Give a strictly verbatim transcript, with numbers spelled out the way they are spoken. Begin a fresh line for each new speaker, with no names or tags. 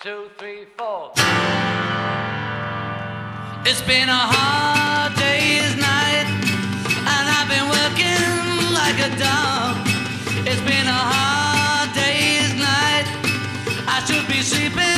two, three, four. It's been a hard day's night, and I've been working like a dog. It's been a hard day's night. I should be sleeping